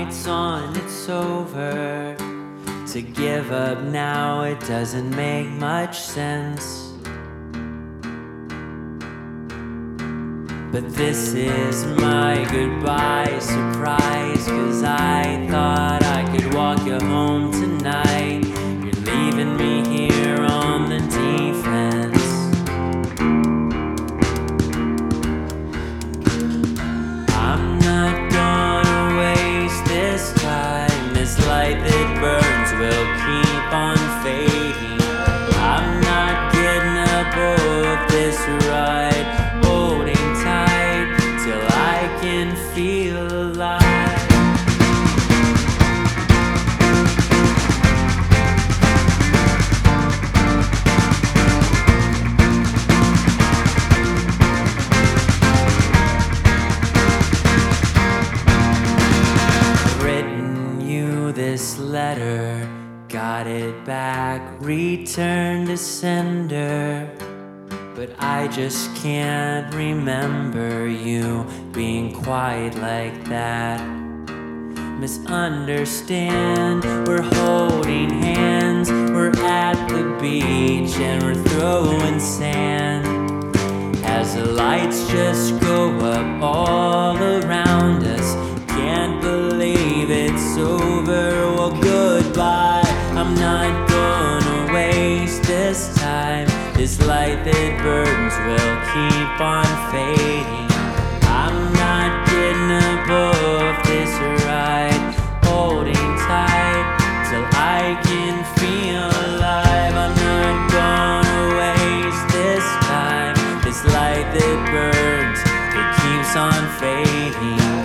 lights on, it's over. To give up now, it doesn't make much sense. But this is my goodbye surprise, 'cause I thought I could walk you home tonight. You're leaving me here on the defense. I'm not gonna waste this time. This light that burns will keep on fading. I'm not getting up off this ride, holding tight till I can feel alive. Written you this letter, got it back, returned to sender. But I just can't remember you being quite like that. Misunderstand, we're holding hands, we're at the beach and we're throwing sand. As the lights just go up all around us, can't believe it's over. Well, goodbye, I'm not gonna waste this time. This light that burns will keep on fading. I'm not getting up off this ride, holding tight till I can feel alive. I'm not gonna waste this time. This light that burns, it keeps on fading.